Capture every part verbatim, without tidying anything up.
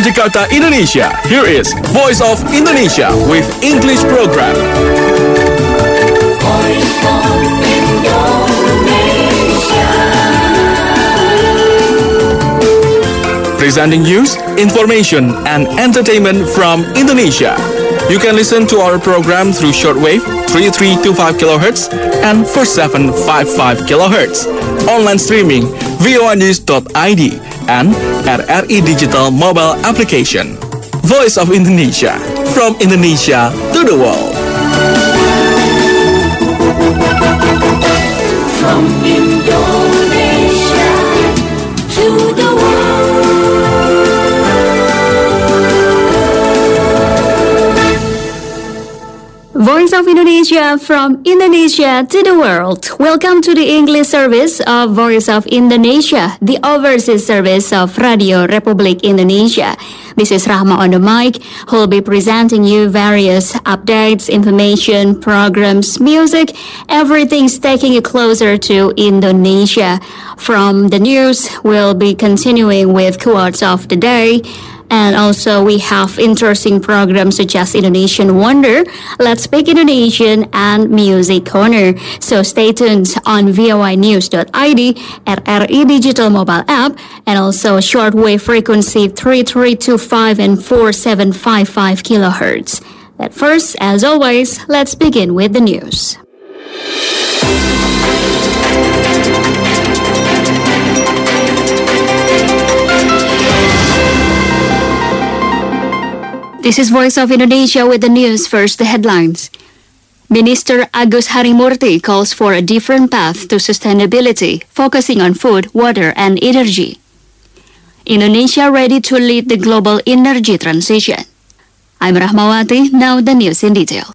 Jakarta, Indonesia. Here is Voice of Indonesia with English program. Voice of Indonesia. Presenting news, information, and entertainment from Indonesia. You can listen to our program through shortwave three three two five kilohertz and four seven five five kilohertz. Online streaming voa news dot I D and R R I Digital mobile application. Voice of Indonesia, from Indonesia to the world. From Indonesia to the world. Voice of Indonesia, from Indonesia to the world. Welcome to the English service of Voice of Indonesia, the overseas service of Radio Republik Indonesia. This is Rahma on the mic, who will be presenting you various updates, information, programs, music, everything's taking you closer to Indonesia. From the news, we'll be continuing with quotes of the day. And also we have interesting programs such as Indonesian Wonder, Let's Speak Indonesian, and Music Corner. So stay tuned on voa news dot I D, R R I Digital mobile app, and also shortwave frequency three three two five and four seven five five kilohertz. But first, as always, let's begin with the news. This is Voice of Indonesia with the news. First, the headlines. Minister Agus Harimurti calls for a different path to sustainability, focusing on food, water, and energy. Indonesia ready to lead the global energy transition. I'm Rahmawati, now the news in detail.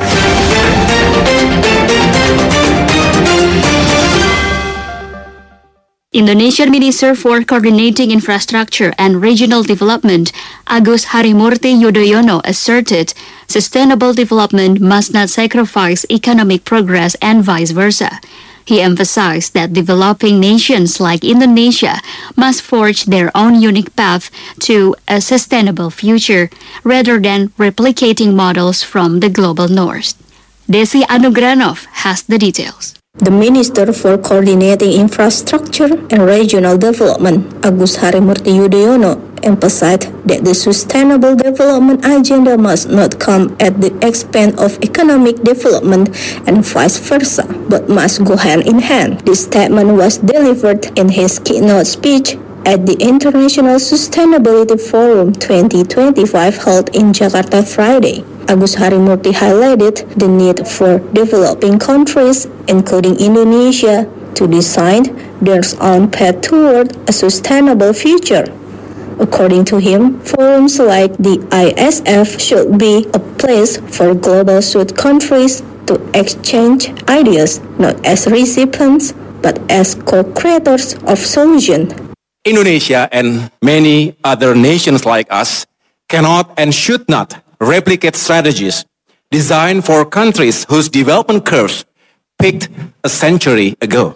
Indonesian Minister for Coordinating Infrastructure and Regional Development, Agus Harimurti Yudhoyono, asserted sustainable development must not sacrifice economic progress and vice versa. He emphasized that developing nations like Indonesia must forge their own unique path to a sustainable future, rather than replicating models from the global north. Desi Anugranov has the details. The Minister for Coordinating Infrastructure and Regional Development, Agus Harimurti Yudhoyono, emphasized that the Sustainable Development Agenda must not come at the expense of economic development and vice versa, but must go hand in hand. This statement was delivered in his keynote speech at the International Sustainability Forum twenty twenty-five held in Jakarta Friday. Agus Harimurti highlighted the need for developing countries, including Indonesia, to design their own path toward a sustainable future. According to him, forums like the I S F should be a place for global South countries to exchange ideas, not as recipients, but as co-creators of solutions. Indonesia and many other nations like us cannot and should not replicate strategies designed for countries whose development curves peaked a century ago.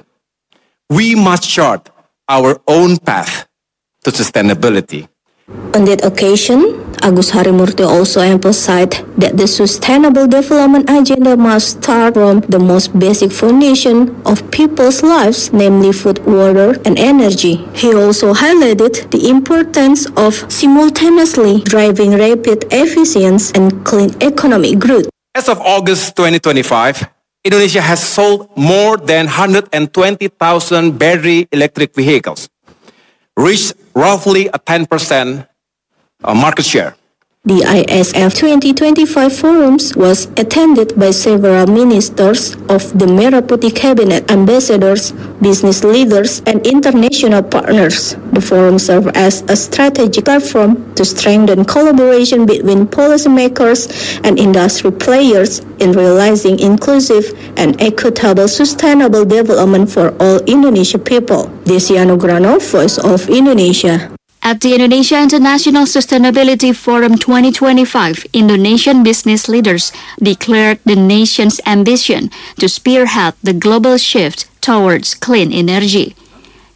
We must chart our own path to sustainability. On that occasion, Agus Harimurti also emphasized that the Sustainable Development Agenda must start from the most basic foundation of people's lives, namely food, water, and energy. He also highlighted the importance of simultaneously driving rapid efficiency and clean economic growth. As of August twenty twenty-five, Indonesia has sold more than one hundred twenty thousand battery electric vehicles, reached roughly a ten percent market share. The I S F twenty twenty-five forums was attended by several ministers of the Merah Putih cabinet, ambassadors, business leaders, and international partners. The forum served as a strategic platform to strengthen collaboration between policymakers and industry players in realizing inclusive and equitable sustainable development for all Indonesian people. Desi Anugranov, Voice of Indonesia. At the Indonesia International Sustainability Forum twenty twenty-five, Indonesian business leaders declared the nation's ambition to spearhead the global shift towards clean energy.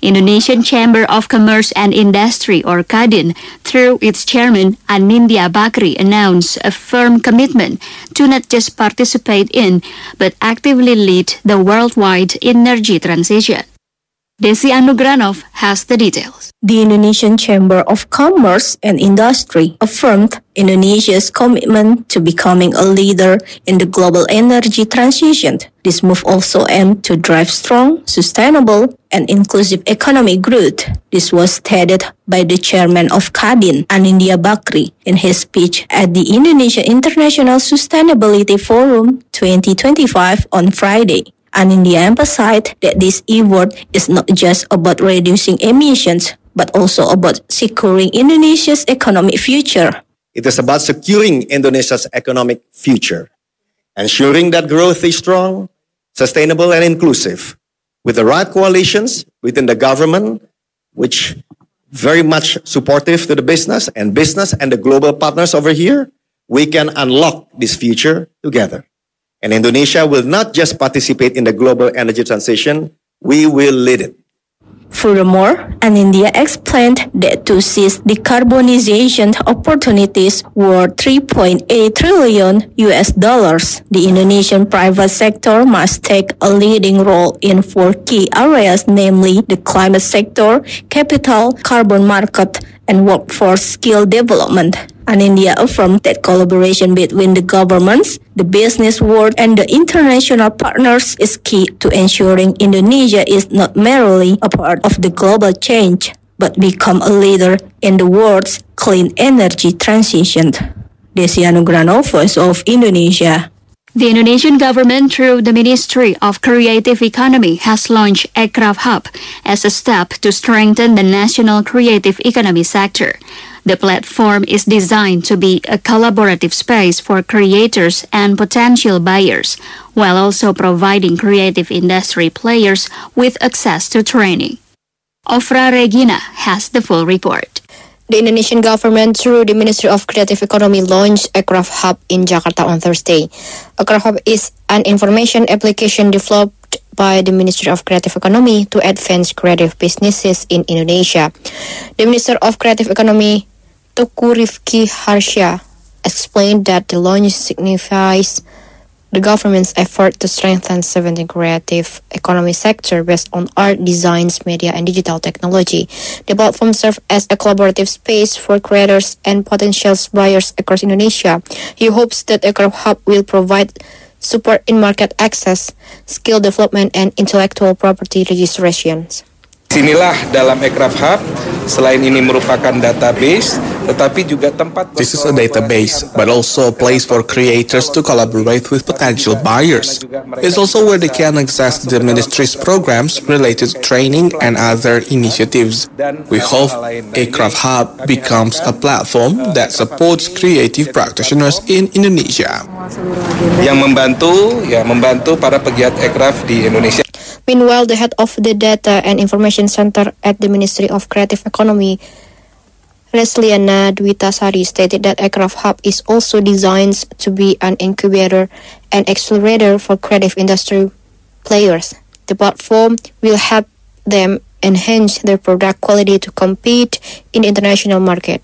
Indonesian Chamber of Commerce and Industry, or Kadin, through its chairman Anindya Bakri, announced a firm commitment to not just participate in, but actively lead the worldwide energy transition. Desi Anugranov has the details. The Indonesian Chamber of Commerce and Industry affirmed Indonesia's commitment to becoming a leader in the global energy transition. This move also aimed to drive strong, sustainable, and inclusive economic growth. This was stated by the chairman of Kadin, Anindya Bakri, in his speech at the Indonesia International Sustainability Forum twenty twenty-five on Friday. Anindya emphasized that this effort is not just about reducing emissions, but also about securing Indonesia's economic future. It is about securing Indonesia's economic future, ensuring that growth is strong, sustainable, and inclusive, with the right coalitions within the government, which very much supportive to the business and business and the global partners over here. We can unlock this future together. And Indonesia will not just participate in the global energy transition, we will lead it. Furthermore, Anindya explained that to seize decarbonization opportunities worth three point eight trillion U S dollars, the Indonesian private sector must take a leading role in four key areas, namely the climate sector, capital, carbon market, and workforce skill development. Anindya affirmed that collaboration between the governments, the business world, and the international partners is key to ensuring Indonesia is not merely a part of the global change, but become a leader in the world's clean energy transition. Desi Anugranov, Voice of Indonesia. The Indonesian government, through the Ministry of Creative Economy, has launched Aircraft Hub as a step to strengthen the national creative economy sector. The platform is designed to be a collaborative space for creators and potential buyers, while also providing creative industry players with access to training. Ofra Regina has the full report. The Indonesian government, through the Ministry of Creative Economy, launched Aircraft Hub in Jakarta on Thursday. Aircraft Hub is an information application developed by the Ministry of Creative Economy to advance creative businesses in Indonesia. The Minister of Creative Economy, Teuku Rifki Harsha, explained that the launch signifies the government's effort to strengthen seventeen creative economy sector based on art, designs, media, and digital technology. The platform serves as a collaborative space for creators and potential buyers across Indonesia. He hopes that Aircraft Hub will provide support in market access, skill development, and intellectual property registrations. Inilah dalam Aircraft Hub, selain ini merupakan database, tetapi juga tempat... This is a database, but also a place for creators to collaborate with potential buyers. It's also where they can access the ministry's programs related to training and other initiatives. We hope Aircraft Hub becomes a platform that supports creative practitioners in Indonesia. Yang membantu, ya membantu para pegiat aircraft di Indonesia. Meanwhile, the head of the Data and Information Center at the Ministry of Creative Economy, Lesliana Dwitasari, stated that Aircraft Hub is also designed to be an incubator and accelerator for creative industry players. The platform will help them enhance their product quality to compete in the international market.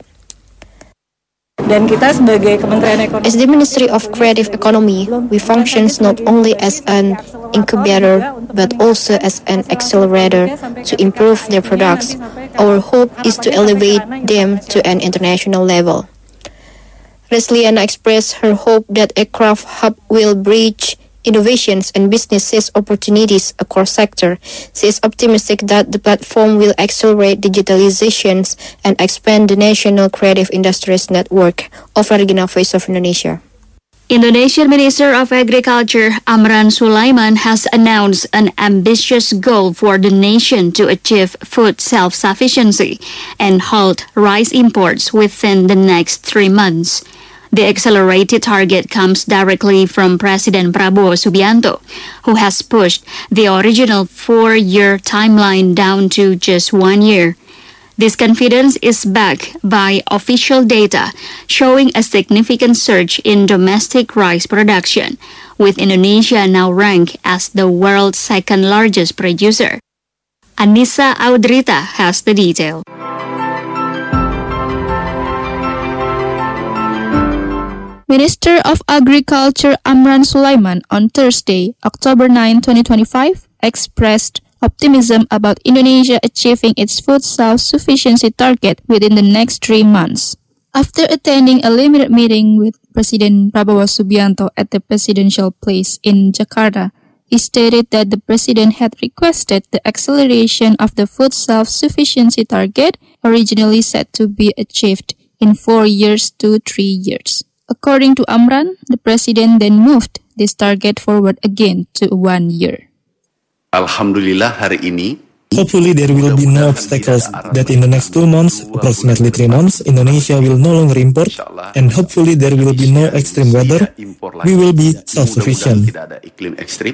Dan kita sebagai Kementerian Ekonomi, as the Ministry of Creative Economy, we function not only as an incubator but also as an accelerator to improve their products. Our hope is to elevate them to an international level. Lesliana expressed her hope that Aircraft Hub will bridge innovations and businesses opportunities across sector. She is optimistic that the platform will accelerate digitalizations and expand the national creative industries network of Regina, Voice of Indonesia. Indonesian Minister of Agriculture Amran Sulaiman has announced an ambitious goal for the nation to achieve food self-sufficiency and halt rice imports within the next three months. The accelerated target comes directly from President Prabowo Subianto, who has pushed the original four-year timeline down to just one year. This confidence is backed by official data showing a significant surge in domestic rice production, with Indonesia now ranked as the world's second largest producer. Anissa Audrita has the detail. Minister of Agriculture Amran Sulaiman on Thursday, October ninth, twenty twenty-five, expressed optimism about Indonesia achieving its food self-sufficiency target within the next three months. After attending a limited meeting with President Prabowo Subianto at the Presidential Place in Jakarta, he stated that the president had requested the acceleration of the food self-sufficiency target, originally set to be achieved in four years to three years. According to Amran, the president then moved this target forward again to one year. Alhamdulillah hari ini, hopefully there will be no obstacles that in the next two months, approximately three months, Indonesia will no longer import, and hopefully there will be no extreme weather. We will be self-sufficient. Tidak ada iklim ekstrim,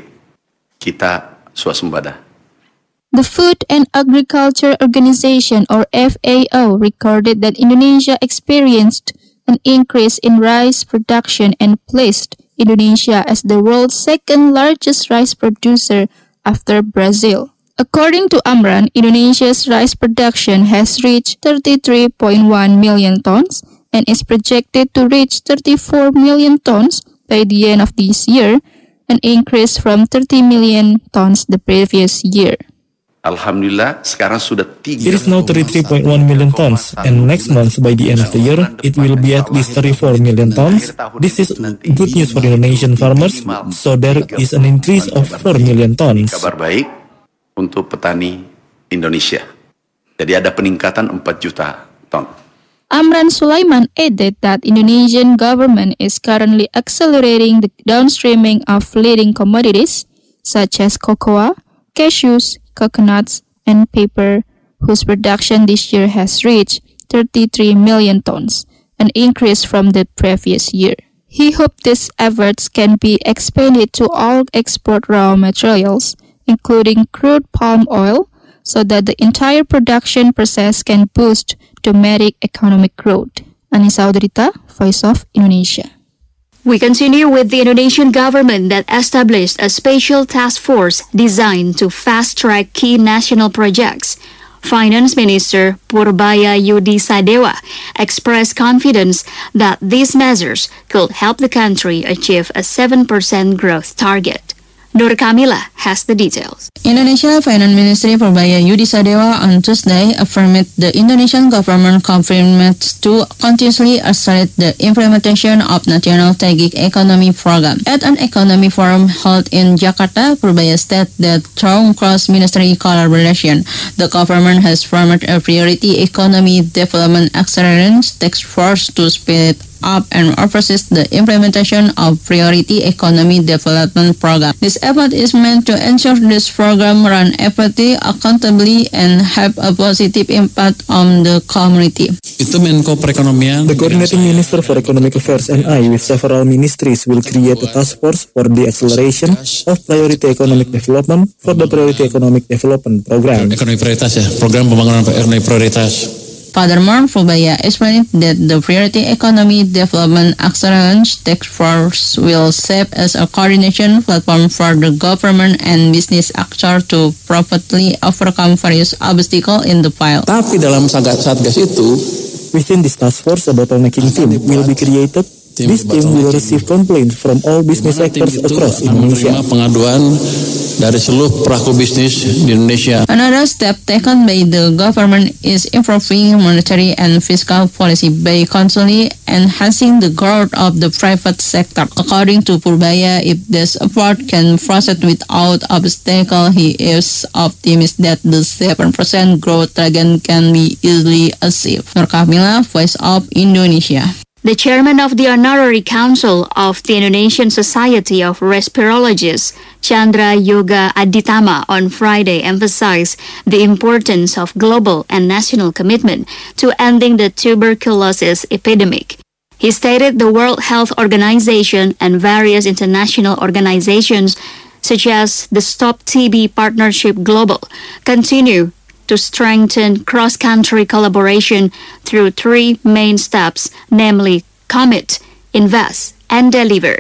kita swasembada. The Food and Agriculture Organization, or F A O, recorded that Indonesia experienced an increase in rice production and placed Indonesia as the world's second largest rice producer after Brazil. According to Amran, Indonesia's rice production has reached thirty-three point one million tons and is projected to reach thirty-four million tons by the end of this year, an increase from thirty million tons the previous year. Alhamdulillah, sekarang sudah tiga. It is now thirty-three point one million tons, and next month, by the end of the year, it will be at least thirty-four million tons. This is good news for Indonesian farmers, so there is an increase of four million tons. Kabar baik untuk petani Indonesia. Jadi ada peningkatan empat juta ton. Amran Sulaiman added that Indonesian government is currently accelerating the downstreaming of leading commodities such as cocoa, cashews, coconuts, and paper, whose production this year has reached thirty-three million tons, an increase from the previous year. He hoped these efforts can be expanded to all export raw materials, including crude palm oil, so that the entire production process can boost domestic economic growth. Anissa Audrita, Voice of Indonesia. We continue with the Indonesian government that established a special task force designed to fast-track key national projects. Finance Minister Purbaya Yudi Sadewa expressed confidence that these measures could help the country achieve a seven percent growth target. Nur Kamila has the details. Indonesia Finance Ministry Purbaya Yudi Sadewa on Tuesday affirmed the Indonesian government commitment to continuously accelerate the implementation of National Strategic Economy Program. At an economy forum held in Jakarta, Purbaya stated that through cross-ministry collaboration, the government has formed a priority economy development acceleration task force to speed up and oversee the implementation of Priority Economy Development Program. This effort is meant to ensure this program run effectively, accountably, and have a positive impact on the community. The Coordinating Minister for Economic Affairs and I, with several ministries, will create a task force for the acceleration of Priority Economic Development for the Priority Economic Development Program. Ekonomi prioritas ya, program pembangunan ekonomi prioritas. Furthermore, Purbaya explained that the Priority Economy Development Acceleration Task Force will serve as a coordination platform for the government and business actors to properly overcome various obstacles in the field. Tapi dalam Satgas itu, within this task force, a bottlenecking team will be created. This team will receive complaints from all business sectors across Indonesia. Pengaduan dari seluruh pelaku bisnis di Indonesia. Another step taken by the government is improving monetary and fiscal policy by constantly enhancing the growth of the private sector. According to Purbaya, if this effort can proceed without obstacle, he is optimistic that the seven percent growth target can be easily achieved. Nur Kamila, Voice of Indonesia. The chairman of the Honorary Council of the Indonesian Society of Respirologists, Chandra Yoga Aditama, on Friday emphasized the importance of global and national commitment to ending the tuberculosis epidemic. He stated the World Health Organization and various international organizations, such as the Stop T B Partnership Global, continue to strengthen cross-country collaboration through three main steps, namely commit, invest, and deliver.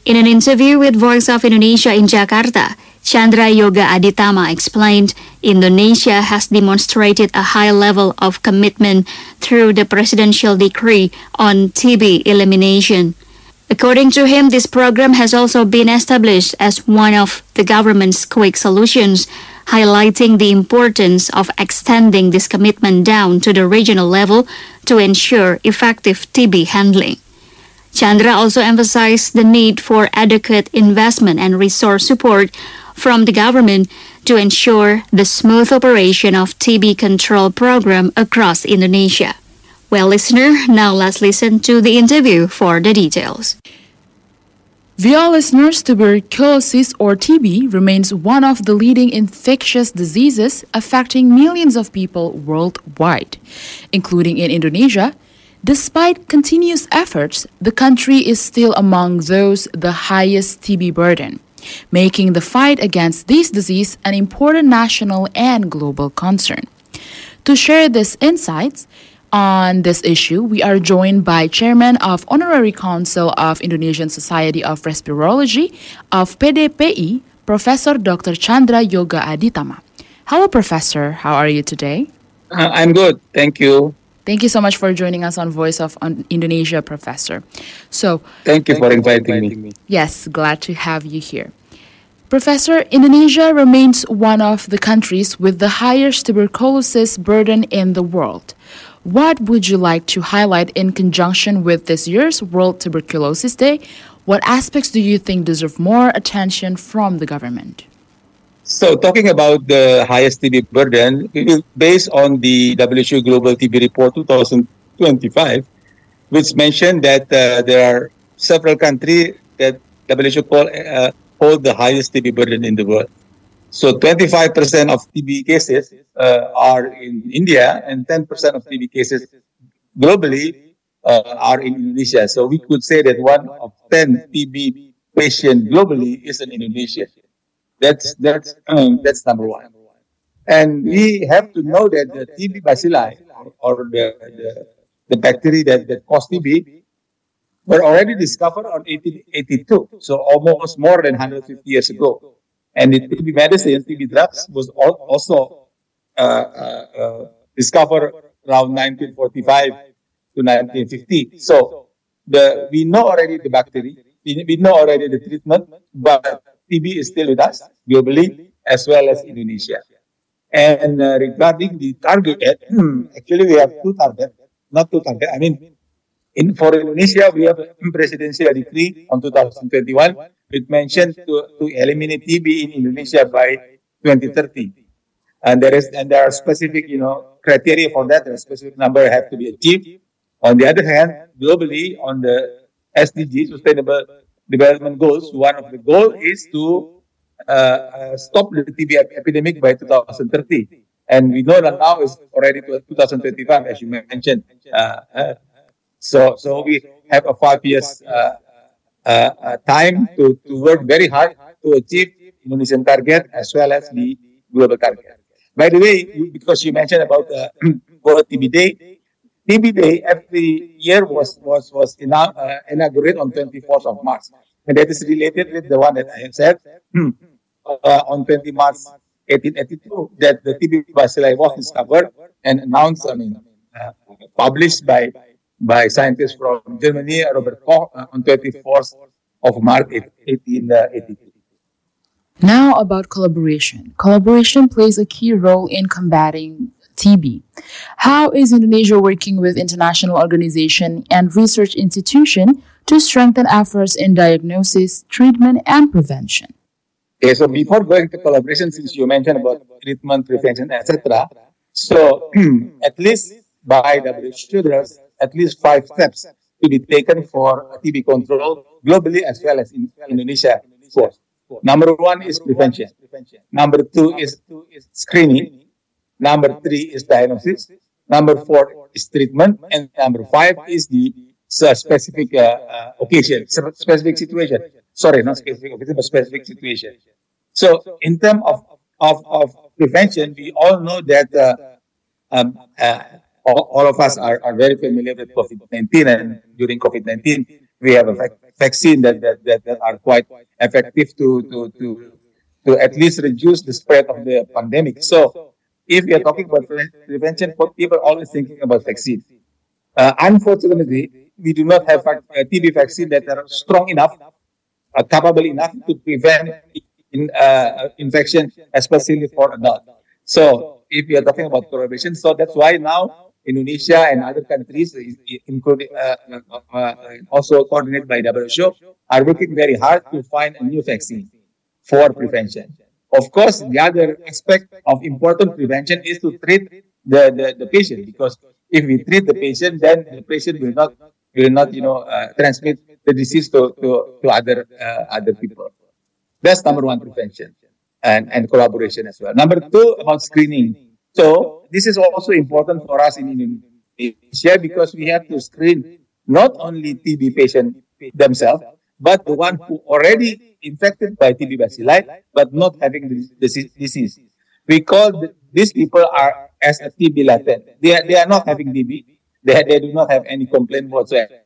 In an interview with Voice of Indonesia in Jakarta, Chandra Yoga Aditama explained Indonesia has demonstrated a high level of commitment through the presidential decree on T B elimination. According to him, this program has also been established as one of the government's quick solutions, highlighting the importance of extending this commitment down to the regional level to ensure effective T B handling. Chandra also emphasized the need for adequate investment and resource support from the government to ensure the smooth operation of T B control program across Indonesia. Well, listener, now let's listen to the interview for the details. Dear listeners, tuberculosis or T B remains one of the leading infectious diseases affecting millions of people worldwide, including in Indonesia. Despite continuous efforts, the country is still among those the highest T B burden, making the fight against this disease an important national and global concern. To share these insights on this issue, we are joined by Chairman of Honorary Council of Indonesian Society of Respirology of P D P I, Professor Doctor Chandra Yoga Aditama. Hello, Professor. How are you today? Uh, I'm good. Thank you. Thank you so much for joining us on Voice of Indonesia, Professor. So, thank you, thank for, you inviting for inviting me. me. Yes, glad to have you here. Professor, Indonesia remains one of the countries with the highest tuberculosis burden in the world. What would you like to highlight in conjunction with this year's World Tuberculosis Day? What aspects do you think deserve more attention from the government? So, talking about the highest T B burden, based on the W H O Global T B Report twenty twenty-five, which mentioned that uh, there are several countries that W H O call, uh, hold the highest T B burden in the world. So, twenty-five percent of T B cases uh, are in India, and ten percent of T B cases globally uh, are in Indonesia. So, we could say that one of ten T B patients globally is in Indonesia. That's that's um, that's number one. And we have to know that the T B bacilli, or, or the, the the bacteria that, that cause T B, were already discovered on eighteen eighty-two, so almost more than one hundred fifty years ago. And the T B medicine, T B drugs, was also uh, uh, uh, discovered around nineteen forty-five to nineteen fifty. So the we know already the bacteria, we, we know already the treatment, but T B is still with us globally as well as Indonesia. And uh, regarding the target, actually we have two targets, not two targets. I mean, in for Indonesia we have a presidential decree on two thousand twenty-one, which mentioned to, to eliminate T B in Indonesia by twenty thirty. And there is and there are specific, you know, criteria for that. A specific number have to be achieved. On the other hand, globally on the S D G, Sustainable Development Goals, one of the goals is to uh, uh, stop the T B epidemic by two thousand thirty. And we know that now is already two thousand twenty-five, as you mentioned. Uh, uh, so, so we have a five years uh, uh, uh, time to, to work very hard to achieve Indonesian target as well as the global target. By the way, because you mentioned about the uh, World T B Day, T B Day every year was was was ina- uh, inaugurated on twenty-fourth of March, and that is related with the one that I have said uh, on twentieth of March eighteen eighty-two that the T B bacilli was discovered and announced, I mean, uh, published by by scientists from Germany, Robert Koch, uh, on twenty-fourth of March eighteen eighty-two. Now about collaboration. Collaboration plays a key role in combating T B. How is Indonesia working with international organizations and research institutions to strengthen efforts in diagnosis, treatment, and prevention? Okay, so before going to collaboration, since you mentioned about treatment, prevention, et cetera, so at least by W H O, there's at least five steps to be taken for T B control globally as well as in Indonesia. Four. Number one is prevention. Number two is screening. Number three is diagnosis. Number four is treatment. And number five is the uh, specific uh, uh, occasion, specific situation. Sorry, not specific occasion, but specific situation. So in terms of, of, of prevention, we all know that uh, um, uh, all, all of us are, are very familiar with COVID nineteen. And during COVID nineteen, we have a vac- vaccine that, that, that, that are quite effective to, to, to, to at least reduce the spread of the pandemic. So if we are talking about pre- prevention, people are always thinking about vaccine. Uh, unfortunately, we do not have vac- uh, T B vaccine that are strong enough, uh, capable enough to prevent in, uh, infection, especially for adults. So if we are talking about collaboration, so that's why now Indonesia and other countries, i- i- including uh, uh, uh, also coordinated by W H O, are working very hard to find a new vaccine for prevention. Of course, the other aspect of important prevention is to treat the, the, the patient, because if we treat the patient, then the patient will not will not you know uh, transmit the disease to to, to other uh, other people. That's number one, prevention and, and collaboration as well. Number two, about screening. So this is also important for us in Indonesia because we have to screen not only T B patients themselves, but the one who already infected by T B bacilli, but not having the dise- disease. We call th- these people are as a T B latent. They are, they are not having T B. They, they do not have any complaint whatsoever.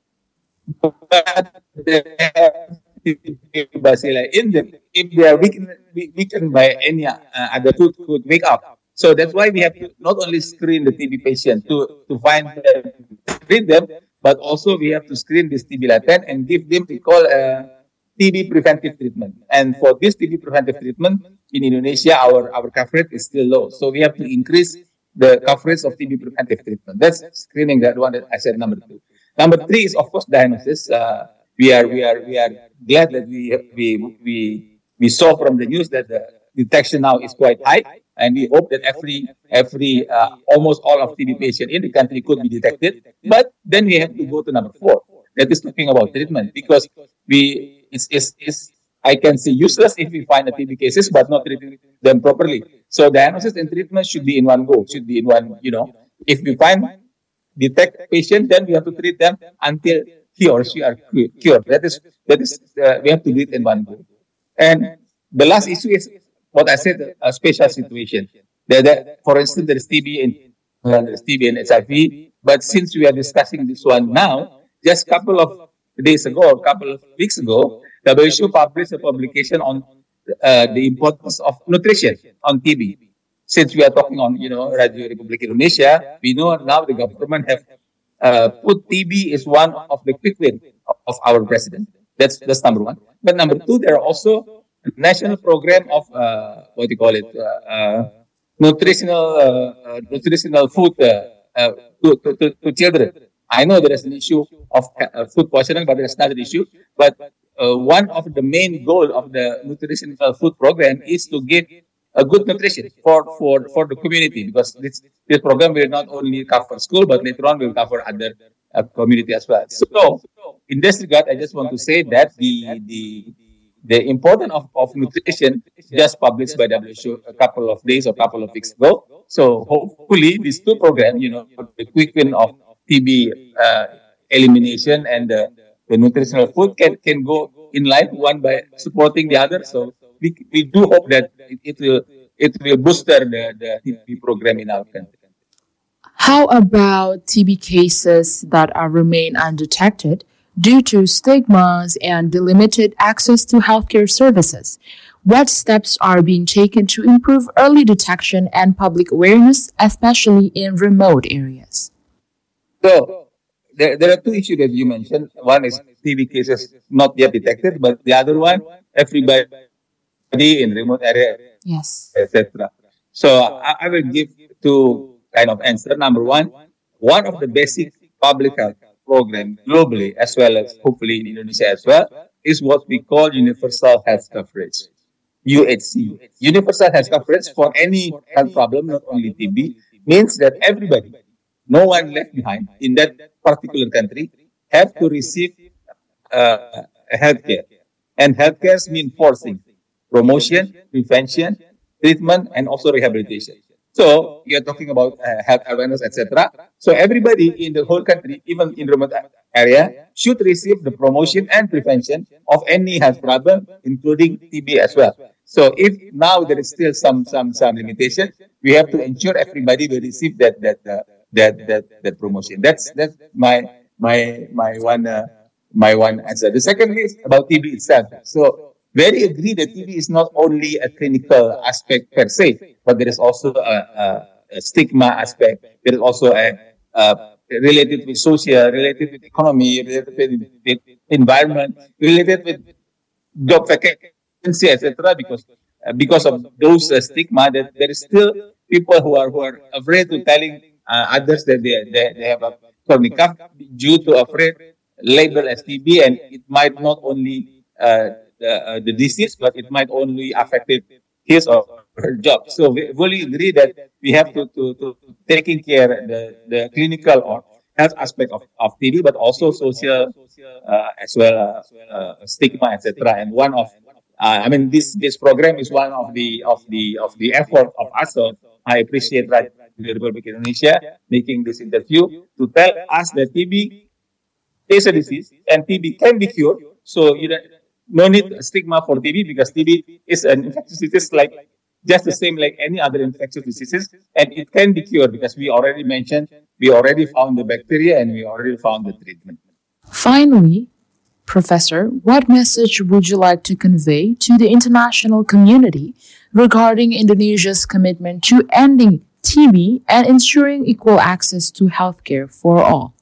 But they have T B bacilli in them. If they are weakened, we- weakened by any uh, other food, could wake up. So that's why we have to not only screen the T B patient to, to find them, treat them, but also we have to screen this T B latent and give them we call uh, T B preventive treatment. And for this T B preventive treatment in Indonesia, our, our coverage is still low. So we have to increase the coverage of T B preventive treatment. That's screening, that one that I said number two. Number three is of course diagnosis. Uh, we are we are we are glad that we we we we saw from the news that the detection now is quite high, and we hope that every every uh, almost all of T B patient in the country could be detected. But then we have to go to number four, that is talking about treatment, because we it's it's, it's I can say useless if we find the T B cases but not treating them properly. So diagnosis and treatment should be in one go, should be in one, you know. If we find detect patient, then we have to treat them until he or she are cu- cured. That is that is uh, we have to do it in one go. And the last issue is what I said, a special situation. There, there, for instance, there is T B in uh, there is T B and H I V. But since we are discussing this one now, just a couple of days ago, a couple of weeks ago, W H O published a publication on uh, the importance of nutrition on T B. Since we are talking on, you know, Radio Republic Indonesia, we know now the government have uh, put T B is one of the quick win of, of our president. That's that's number one. But number two, there are also a national program of uh, what do you call it, uh, uh, nutritional uh, uh, nutritional food uh, uh, to, to, to, to children. I know there is an issue of uh, food poisoning, but there's another issue. But uh, one of the main goal of the nutritional food program is to give a good nutrition for, for, for the community, because this, this program will not only cover school, but later on will cover other uh, community as well. So in this regard, I just want to say that the the the importance of, of nutrition just published by W H O a couple of days or couple of weeks ago. So hopefully these two programs, you know, the quick win of T B uh, elimination and the, the nutritional food can, can go in line, one by supporting the other. So we, we do hope that it, it will it will boost the, the T B program in our country. How about T B cases that are remain undetected due to stigmas and the limited access to healthcare services? What steps are being taken to improve early detection and public awareness, especially in remote areas? So there, there are two issues that you mentioned. One is T B cases not yet detected, but the other one, everybody in remote area, Yes. et cetera. So I, I will give two kind of answer. Number one, one of the basic public health program globally, as well as hopefully in Indonesia as well, is what we call universal health coverage, U H C. Universal health coverage for any health problem, not only T B, means that everybody, no one left behind in that particular country, have to receive uh, healthcare. And healthcare means four things: promotion, prevention, treatment, and also rehabilitation. So you're talking about uh, health awareness, et cetera. So everybody in the whole country, even in remote area, should receive the promotion and prevention of any health problem, including T B as well. So if now there is still some some some limitation, we have to ensure everybody will receive that that uh, that that that promotion. That's that's my my my one uh, my one answer. The second is about T B itself. So very agree that T B is not only a clinical aspect per se, but there is also a, a, a stigma aspect. There is also a, a related with social, related with economy, related with, with environment, related with job vacancy, et cetera. Because uh, because of those uh, stigma, that there is still people who are who are afraid to telling uh, others that they, they they have a chronic cough due to afraid label as T B, and it might not only uh, the, uh, the disease, but it might only affect his or her job. So we fully agree that we have to to, to taking care the the clinical or health aspect of, of T B, but also social uh, as well uh, uh, stigma, et cetera. And one of uh, I mean this this program is one of the of the of the effort of us. So I appreciate that the Republic of Indonesia making this interview to tell us that T B is a disease and T B can be cured. So you know, no need stigma for T B because T B is an infectious disease like just the same like any other infectious diseases, and it can be cured because we already mentioned we already found the bacteria and we already found the treatment. Finally, Professor, what message would you like to convey to the international community regarding Indonesia's commitment to ending T B and ensuring equal access to healthcare for all?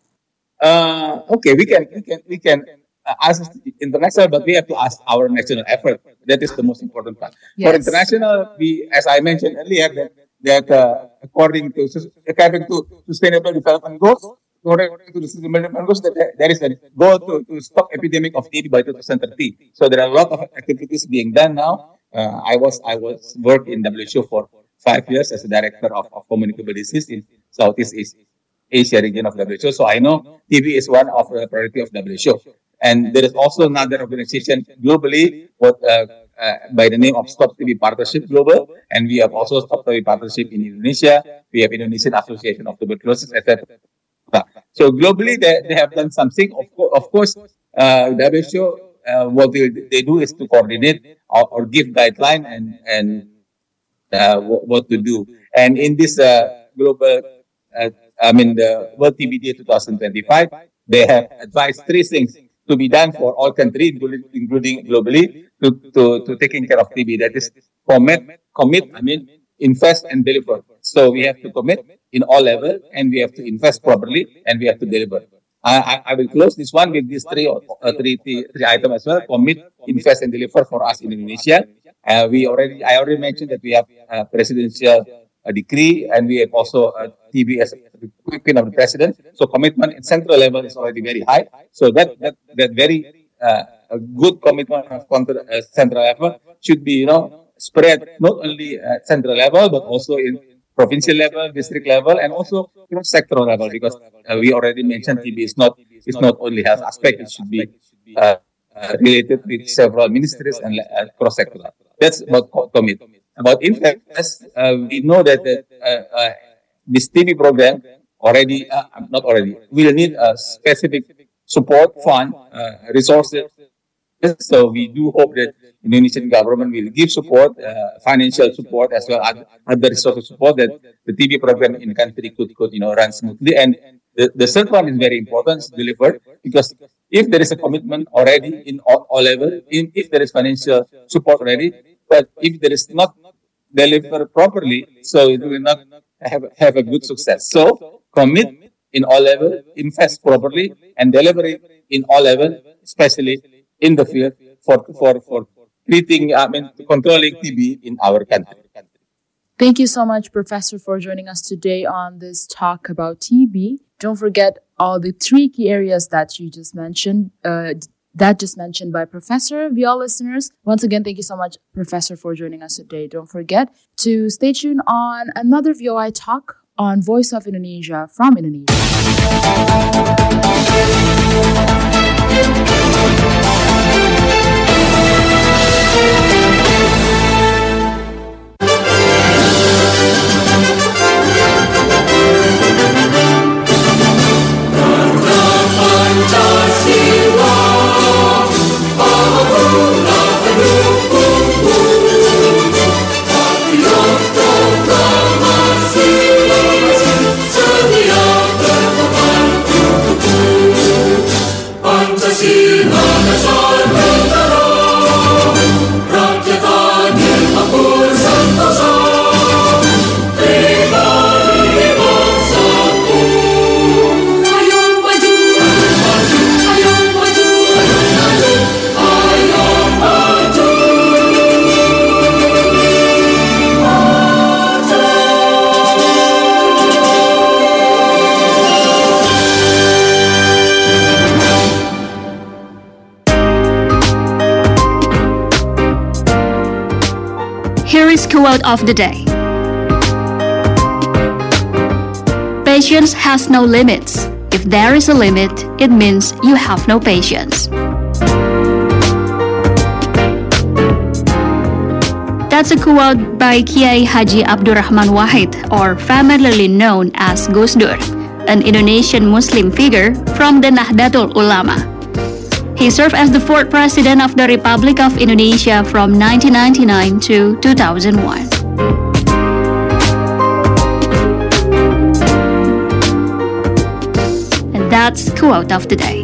Uh, okay, we can we can we can uh, ask international, but we have to ask our national effort. That is the most important part. Yes. For international, we, as I mentioned earlier, that that uh, according to according to Sustainable Development Goals, according to the Sustainable Development Goals, that there there is a goal to, to stop epidemic of T B by two thousand thirty. So there are a lot of activities being done now. Uh, I was I was worked in W H O for five years as a director of, of communicable disease in Southeast Asia region of W H O. So I know T B is one of the priority of W H O. And there is also another organization globally what, uh, uh, by the name of Stop T B Partnership Global. And we have also Stop T B Partnership in Indonesia. We have Indonesian Association of Tuberculosis, et cetera. So globally, they, they have done something. Of, co- of course, uh, W H O, uh, what they, they do is to coordinate or, or give guideline and, and uh, what, what to do. And in this uh, global, uh, I mean, the World T B Day twenty twenty-five, they have advised three things to be done for all countries, including, including globally, to, to, to taking care of T B. That is commit, commit, I mean, invest and deliver. So we have to commit in all levels, and we have to invest properly, and we have to deliver. I, I, I will close this one with these three, uh, three, three, three items as well: commit, invest, and deliver for us in Indonesia. Uh, we already, I already mentioned that we have a presidential uh, decree, and we have also a T B as a queen of the president. So commitment at central level is already very high. So that that that very uh, a good commitment of contra- uh, central level should be, you know, spread not only at central level but also in provincial level, district level, and also, you know, sectoral level. Because uh, we already mentioned T B is not is not only health aspect; it should be uh, uh, related with several ministries and uh, cross sectoral. That's about co- commit. About invest, uh, we know that, that uh, uh, this T B program already, uh, not already, will need a specific support fund, uh, resources. So we do hope that Indonesian government will give support, uh, financial support, as well as other resources support that the T B program in country could, could you know, run smoothly. And the, the third one is very important, delivered, because if there is a commitment already in all, all levels, in, if there is financial support already, but if there is not delivered properly, so it will not have, have a good success. So commit in all levels, invest properly, and deliver it in all levels, especially in the field for for for treating, I mean, controlling T B in our country. Thank you so much, Professor, for joining us today on this talk about T B. Don't forget all the three key areas that you just mentioned, uh, that just mentioned by Professor. We all listeners, once again, thank you so much, Professor, for joining us today. Don't forget to stay tuned on another V O I talk on Voice of Indonesia from Indonesia. Setia berkorban quote of the day. Patience has no limits. If there is a limit, it means you have no patience. That's a quote by Kiai Haji Abdurrahman Wahid, or familiarly known as Gus Dur, an Indonesian Muslim figure from the Nahdlatul Ulama. He served as the fourth President of the Republic of Indonesia from nineteen ninety-nine to two thousand one. And that's quote of the day.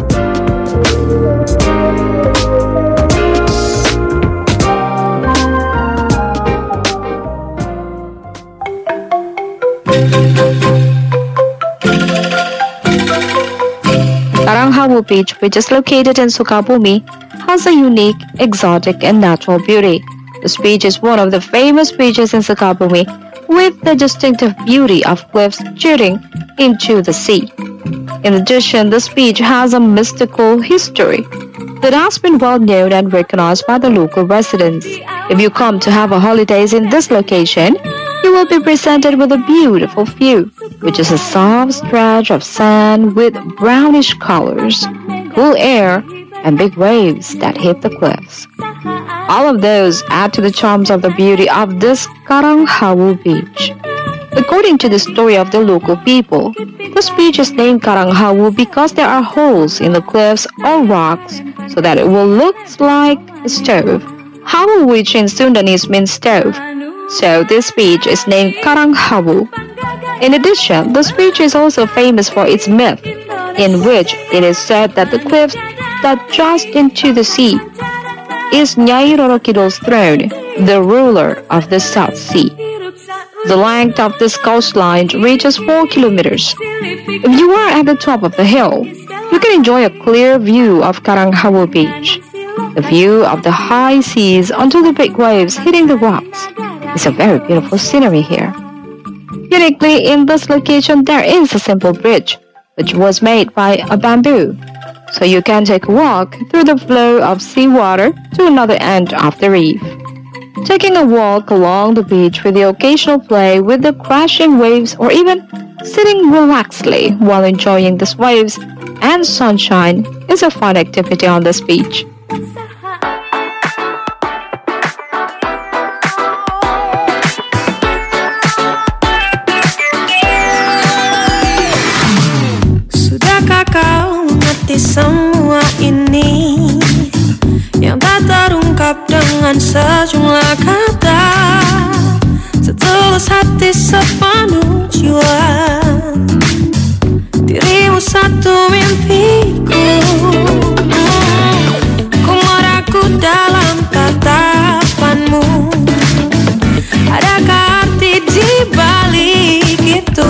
Karanghawu Beach, which is located in Sukabumi, has a unique, exotic, and natural beauty. This beach is one of the famous beaches in Sukabumi, with the distinctive beauty of cliffs jutting into the sea. In addition, this beach has a mystical history that has been well known and recognized by the local residents. If you come to have a holidays in this location, you will be presented with a beautiful view, which is a soft stretch of sand with brownish colors, cool air, and big waves that hit the cliffs. All of those add to the charms of the beauty of this Karanghawu Beach. According to the story of the local people, this beach is named Karanghawu because there are holes in the cliffs or rocks so that it will look like a stove. Hawu, which in Sundanese means stove. So this beach is named Karanghawu. In addition, this beach is also famous for its myth, in which it is said that the cliffs that just into the sea is Nyai Roro Kidul's throne, the ruler of the South Sea. The length of this coastline reaches four kilometers. If you are at the top of the hill, you can enjoy a clear view of Karanghawu Beach. The view of the high seas onto the big waves hitting the rocks is a very beautiful scenery here. Uniquely, in this location, there is a simple bridge, which was made by a bamboo, so you can take a walk through the flow of seawater to another end of the reef. Taking a walk along the beach with the occasional play with the crashing waves, or even sitting relaxedly while enjoying these waves and sunshine is a fun activity on this beach. Sudahkah kau mengerti semua ini yang tak terungkap dengan sejumlah kata, setulus hati sepenuh jiwa, dirimu satu mimpiku. Ku meraku dalam tatapanmu, adakah arti di balik itu?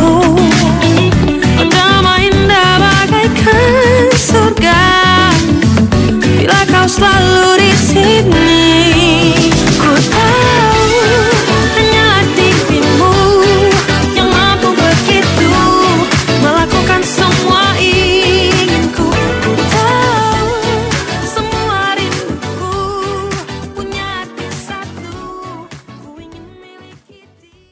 Damai indah bagaikan surga bila kau selalu di sini. Ku tahu hanya dirimu yang mampu begitu melakukan semua inginku. Ku tahu semua rinduku punya arti satu, ku ingin miliki dia.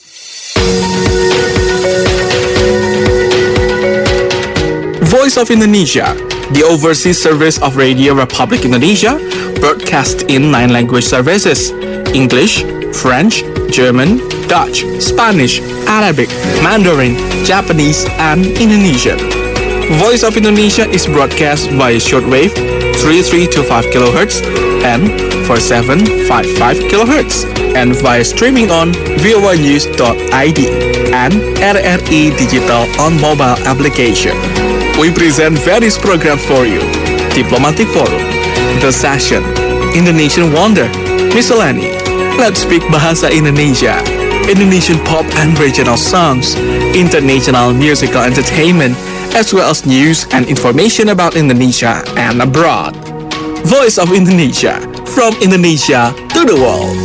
Voice of Indonesia, the overseas service of Radio Republic Indonesia, broadcast in nine language services: English, French, German, Dutch, Spanish, Arabic, Mandarin, Japanese, and Indonesian. Voice of Indonesia is broadcast via shortwave three three two five kilohertz and four seven five five kilohertz, and via streaming on voa news dot i d and R R I Digital on mobile application. We present various programs for you: Diplomatic Forum, The Session, Indonesian Wonder, Miscellany, Let's Speak Bahasa Indonesia, Indonesian pop and regional songs, international musical entertainment, as well as news and information about Indonesia and abroad. Voice of Indonesia, from Indonesia to the world.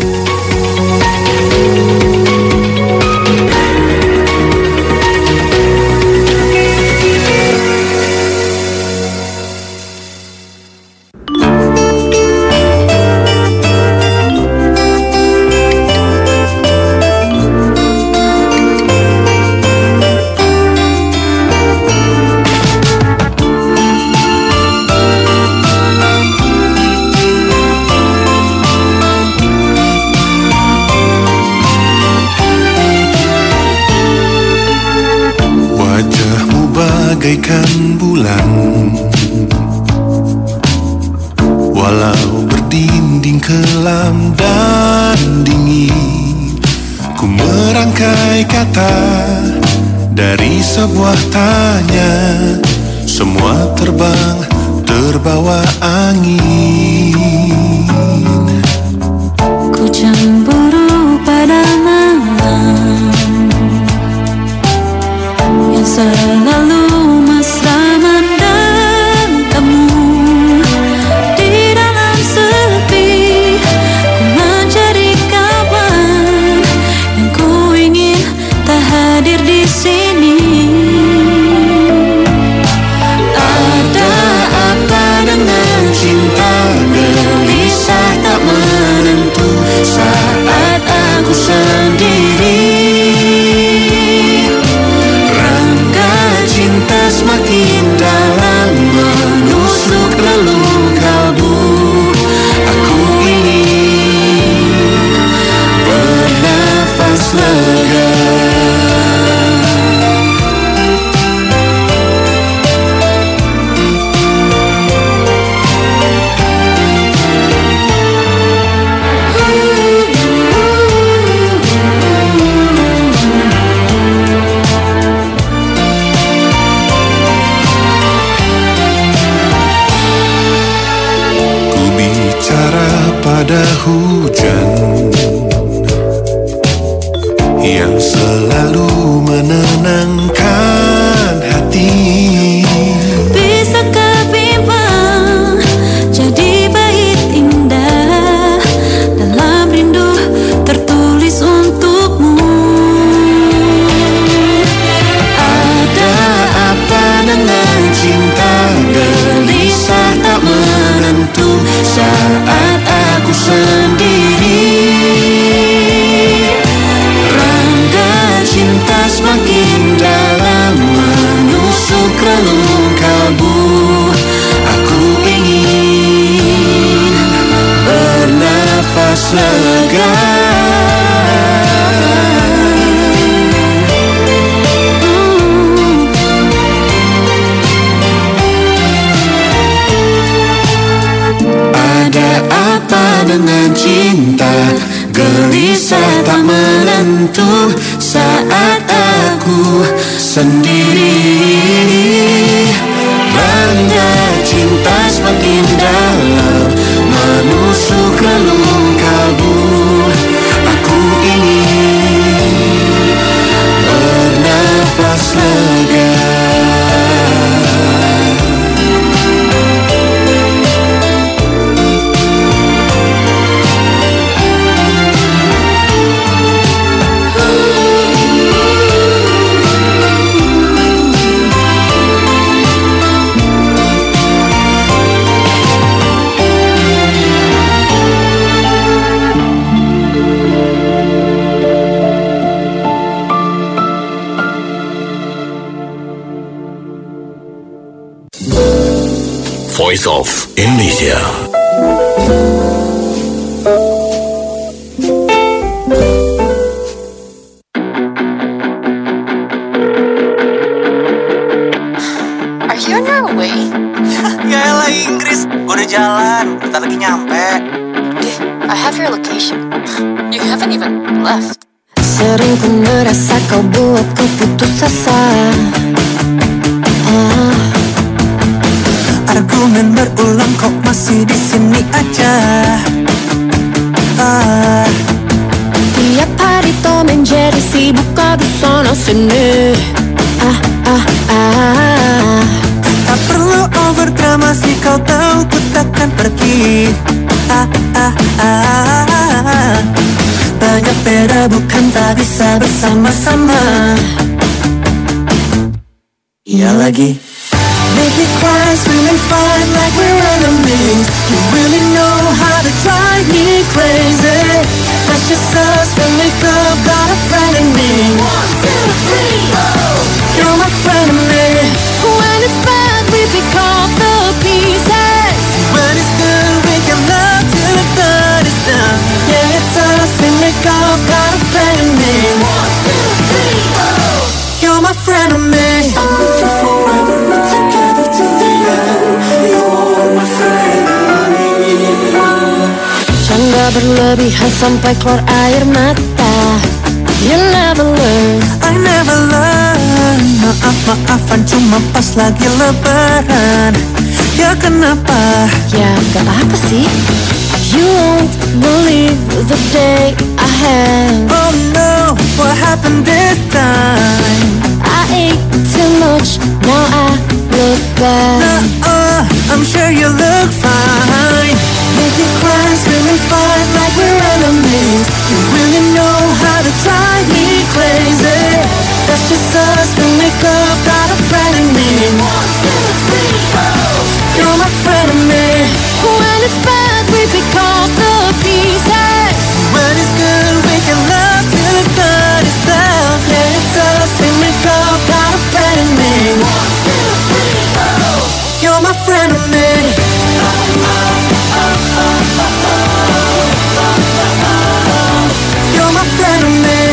bagaikan bulan, walau berdinding kelam dan dingin. Ku merangkai kata dari sebuah tanya, semua terbang terbawa angin. Ku cemburu pada malam yang selalu mesra menatapmu. Di dalam sepi ku menjadi kawan yang ku ingin tak hadir di sini. Ada apa dengan cinta, gelisah tak menentu saat aku sendiri. Rangga cinta semakin dalam menusuk relung kalbu. Aku ingin bernafas lega. Pada hujan yang selalu menenangkan hati. Bisakah bimbang jadi bait indah dalam rindu tertulis untukmu? Ada apa dengan cinta, gelisah tak menentu saat aku sendiri. Rangga cinta semakin dalam menusuk relung kalbu. Aku ingin bernafas lega. Dengan cinta, gelisah tak menentu saat aku sendiri. Rangga cinta semakin dalam menusuk relung kalbu. Aku ingin bernafas lega. Voice of Indonesia. Are you on your way? Ya elah Inggris, gue udah jalan, bentar lagi nyampe. Eh, I have your location. You haven't even left. Sering ku merasa kau buatku putus asa. Ah. Argumen berulang kok masih di sini aja. Ah. Tiap hari Tom and Jerry sibuk adu sono sini. Ah ah ah. Tak perlu overdramasi, kau tahu ku takkan pergi. Ah ah ah. Banyak beda bukan tak bisa bersama-sama. Iya lagi. Make me cry, scream and fight like we're enemies. You really know how to drive me crazy. That's just us when we go, got a friend in me. One, two, three, oh. You're my friend in me. When it's bad, we pick up the pieces. When it's good, we can love till the sun is down. Yeah, it's us when we go, got a friend in me. One, two, three, oh. You're my friend in me. I'm with you forever. berlebihan sampai keluar air mata. You never learn, I never learn. Maaf-maafan cuma pas lagi lebaran. Ya kenapa? Ya gak apa sih. You won't believe the day I had. Oh no, what happened this time? I ate too much, now I look bad. Uh, I'm sure you look fine. Make me cry, scream and fight like we're enemies. You really know how to drive me crazy. That's just us when we go, got a friend in me. One, two, three, four. You're my friend in me. When it's bad, we pick up the pieces. When it's good, we can love till the sun is down. Yeah, it's us when we go, got a friend in me. One, two, three, four. You're my friend in me. You're my friend in me.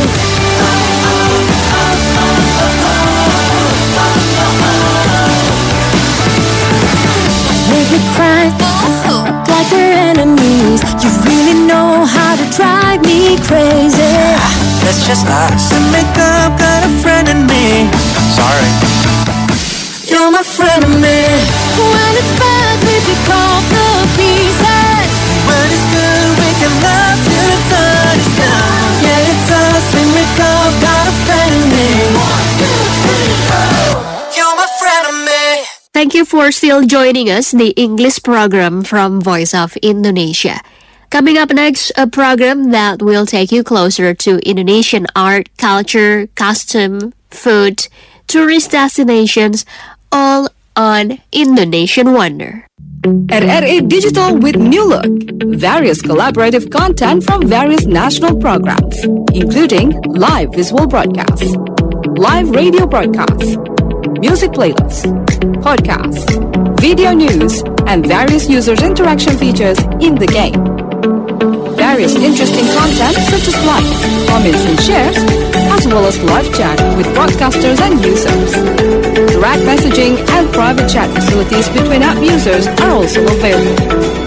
Make me cry like we're enemies. You really know how to drive me crazy. That's just us. To make up, got a friend in me. Sorry. You're my friend in me. When it's bad, we pick up the pieces. When it's good, we can love till the sun is down. Yeah, it's us when we go, got a friend in me. One, two, three, four. You're my friend in me. Thank you for still joining us, the English program from Voice of Indonesia. Coming up next, a program that will take you closer to Indonesian art, culture, custom, food, tourist destinations, all on Indonesian Wonder. R R A Digital with new look. Various collaborative content from various national programs, including live visual broadcasts, live radio broadcasts, music playlists, podcasts, video news, and various users' interaction features in the game. Various interesting content such as likes, comments, and shares, as well as live chat with broadcasters and users. Direct messaging and private chat facilities between app users are also available.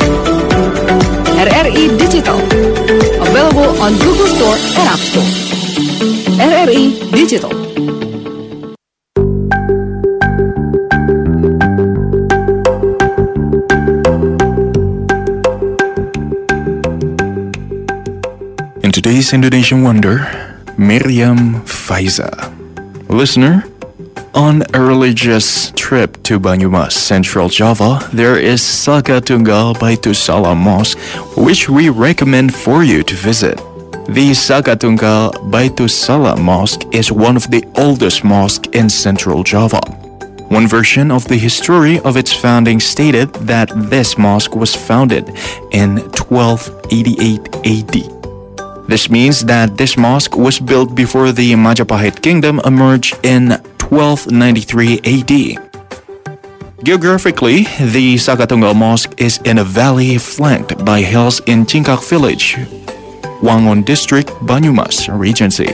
R R E Digital, available on Google Store and App Store. R R E Digital. In today's Indonesian Wonder, Miriam Faiza. Listener, on a religious trip to Banyumas, Central Java, there is Saka Tunggal Baitu Salam Mosque, which we recommend for you to visit. The Saka Tunggal Baitu Salam Mosque is one of the oldest mosques in Central Java. One version of the history of its founding stated that this mosque was founded in twelve eighty-eight A D. This means that this mosque was built before the Majapahit kingdom emerged in twelve ninety-three A D. Geographically, the Saka Tunggal Mosque is in a valley flanked by hills in Cingkak village, Wangon district, Banyumas Regency.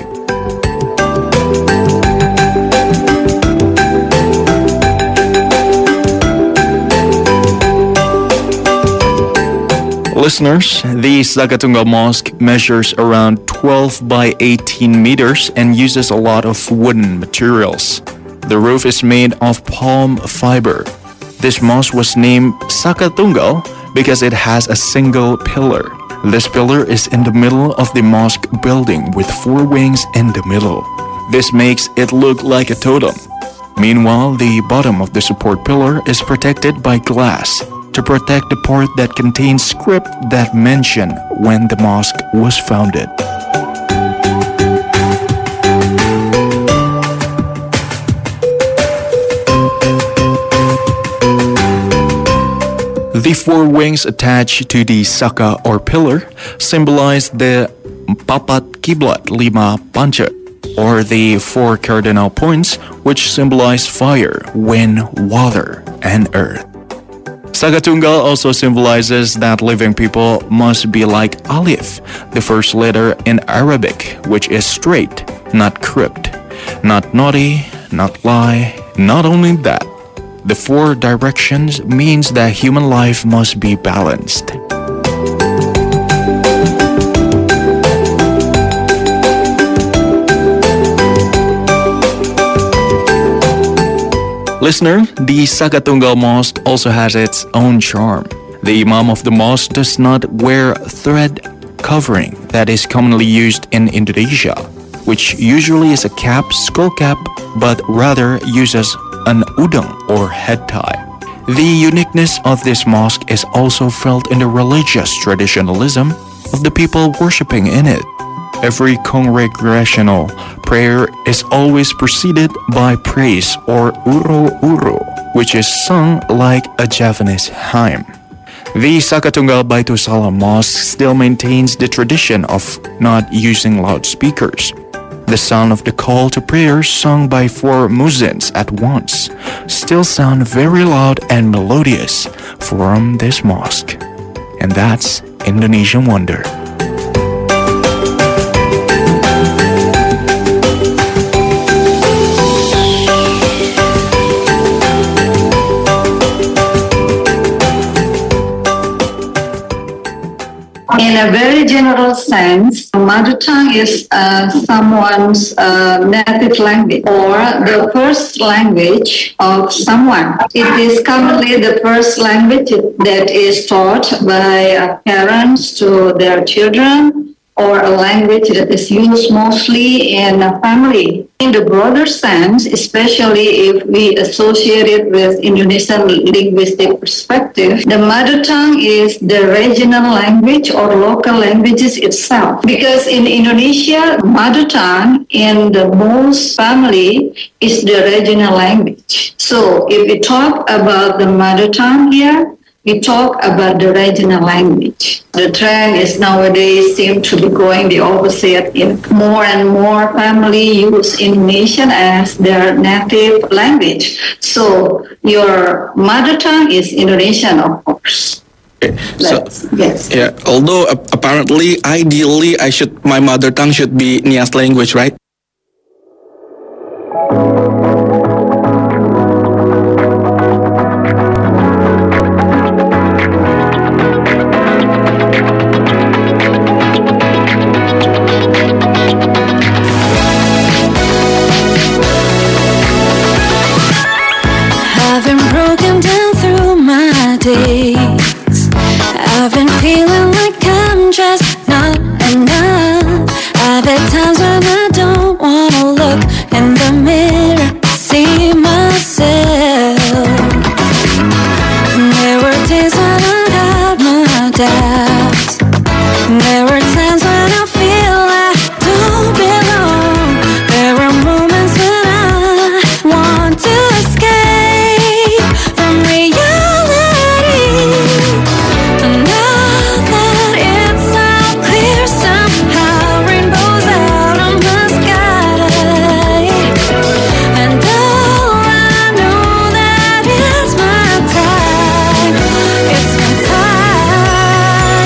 Listeners, the Saka Tunggal Mosque measures around twelve by eighteen meters and uses a lot of wooden materials. The roof is made of palm fiber. This mosque was named Saka Tunggal because it has a single pillar. This pillar is in the middle of the mosque building with four wings in the middle. This makes it look like a totem. Meanwhile, the bottom of the support pillar is protected by glass to protect the part that contains script that mention when the mosque was founded. The four wings attached to the saka or pillar symbolize the Papat Kiblat Lima Panca, or the four cardinal points which symbolize fire, wind, water, and earth. Saka Tunggal also symbolizes that living people must be like Alif, the first letter in Arabic, which is straight, not crooked, not naughty, not lie. Not only that, the four directions means that human life must be balanced. Listener, the Sakatunggal Mosque also has its own charm. The Imam of the mosque does not wear thread covering that is commonly used in Indonesia, which usually is a cap, skull cap, but rather uses an udang or head tie. The uniqueness of this mosque is also felt in the religious traditionalism of the people worshipping in it. Every congregational prayer is always preceded by praise or uro-uro, which is sung like a Javanese hymn. The Sakatunggal Baitul Salam Mosque still maintains the tradition of not using loudspeakers. The sound of the call to prayer sung by four muezzins at once still sound very loud and melodious from this mosque. And that's Indonesian Wonder. In a very general sense, mother tongue is uh, someone's uh, native language or the first language of someone. It is commonly the first language that is taught by uh, parents to their children, or a language that is used mostly in a family. In the broader sense, especially if we associate it with Indonesian linguistic perspective, the mother tongue is the regional language or local languages itself. Because in Indonesia, mother tongue in the most family is the regional language. So if we talk about the mother tongue here, we talk about the regional language. The trend is nowadays seem to be going the opposite. In more and more family use Indonesian as their native language. So your mother tongue is Indonesian, of course. Okay. So, yes. Yeah. Although uh, apparently, ideally, I should my mother tongue should be Nias language, right? I've been broken down through my days. I've been feeling like I'm just not enough. I've had times when I don't wanna look in the mirror, see myself. There were days when I had my doubts. There were times when I feel I don't belong. There were moments when I want to escape from reality. And now that it's all clear, somehow rainbows out on the sky. And oh, I know that it's my time. It's my time.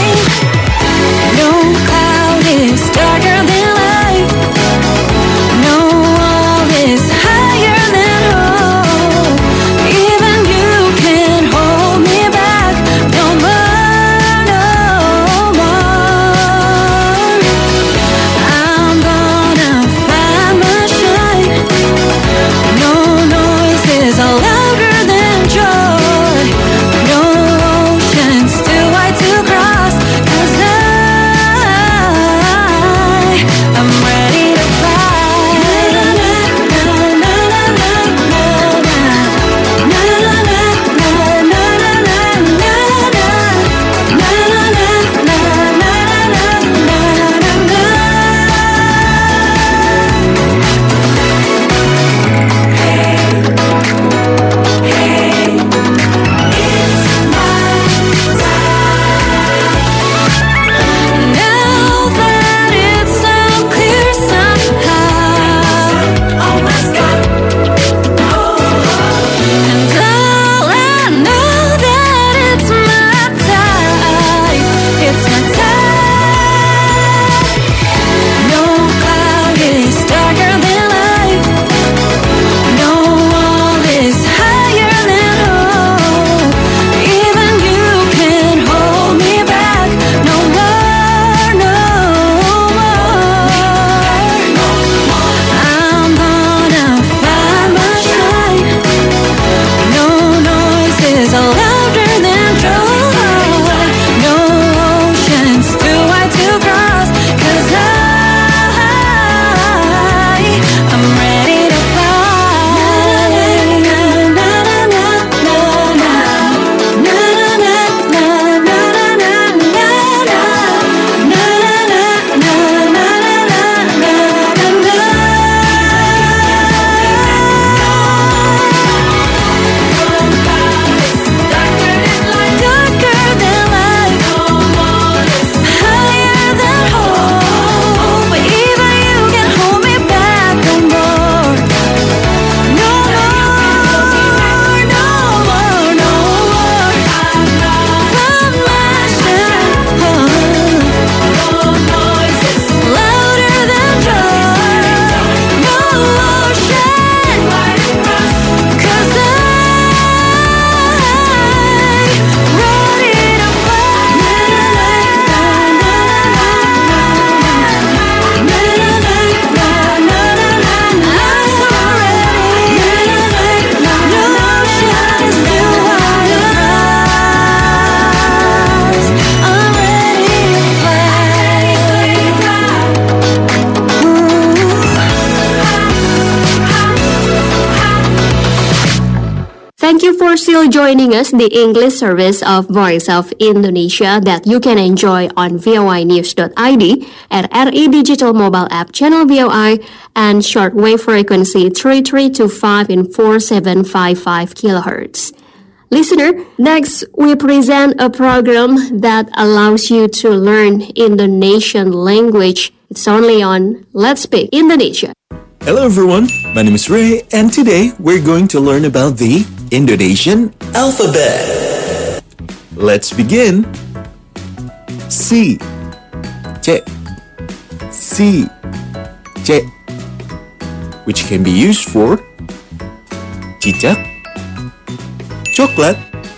still joining us, the English service of Voice of Indonesia that you can enjoy on V O I news dot I D, at R E Digital Mobile App Channel V O I, and shortwave frequency three three two five in four seven five five kilohertz. Listener, next we present a program that allows you to learn Indonesian language. It's only on Let's Speak Indonesia. Hello everyone, my name is Ray, and today we're going to learn about the Indonesian alphabet. Let's begin. C, C, C, C, which can be used for cicak, coklat,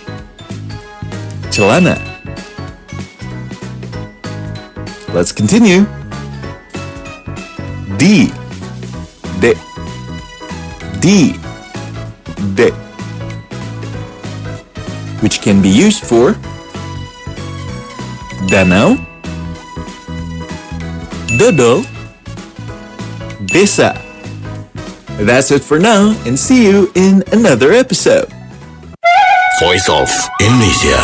celana. Let's continue. D, D, D, D, which can be used for danau, dodol, desa. That's it for now, and see you in another episode. Voice of Indonesia.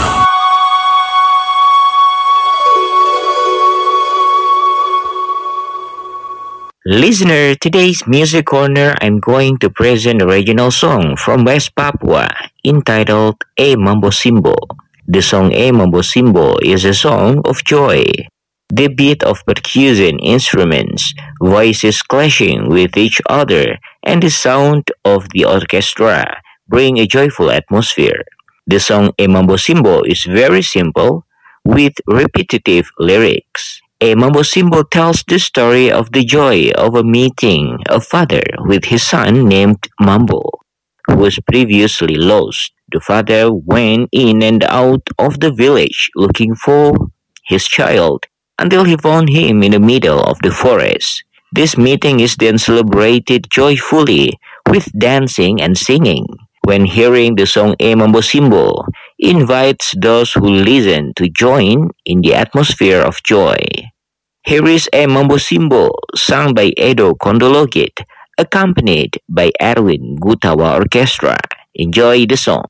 Listener, today's Music Corner, I'm going to present a regional song from West Papua entitled A Mambo Simbo. The song A Mambo Simbo is a song of joy. The beat of percussion instruments, voices clashing with each other, and the sound of the orchestra bring a joyful atmosphere. The song A Mambo Simbo is very simple with repetitive lyrics. A Mambo Simbo tells the story of the joy of a meeting a father with his son named Mambo, who was previously lost. The father went in and out of the village looking for his child until he found him in the middle of the forest. This meeting is then celebrated joyfully with dancing and singing. When hearing the song A Mambo Simbo, invites those who listen to join in the atmosphere of joy. Here is A Mambo Simbo, sung by Edo Kondologit, accompanied by Erwin Gutawa Orchestra. Enjoy the song.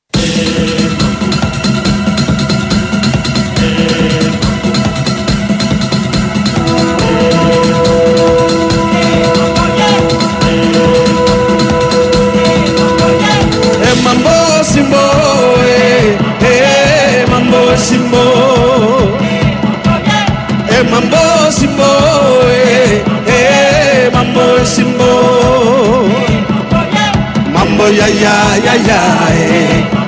Mambo Simbo, eh, eh, Mambo Simbo, eh, Mambo Simbo, eh, eh, Mambo Simbo, Mambo ya ya ya ya, eh.